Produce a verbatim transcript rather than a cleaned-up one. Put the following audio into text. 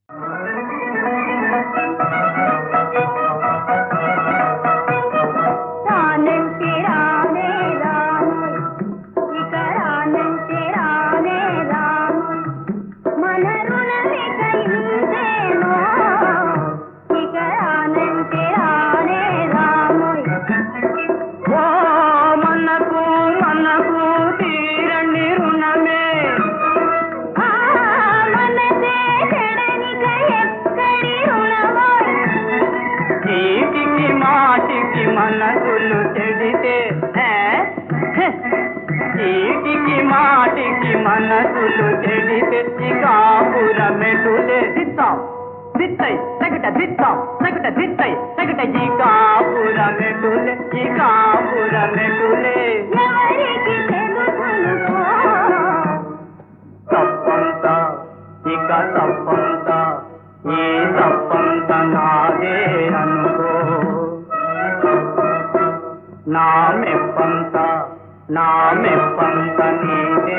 మనసులు చెడితే చీటికి మాటికి మనసులు చెడితే కాపుర మెటులే దిత్తాం దిత్తై తగట దిత్తాం తగట దిత్తై తగట ఈ కాపుర మెటులే ఈ కాపుర మెటులే తప్పంత ఇక తప్పంత ఈ తప్పంత నాదే అనుకో నా మెప్పంత నా మెప్పంత నీదే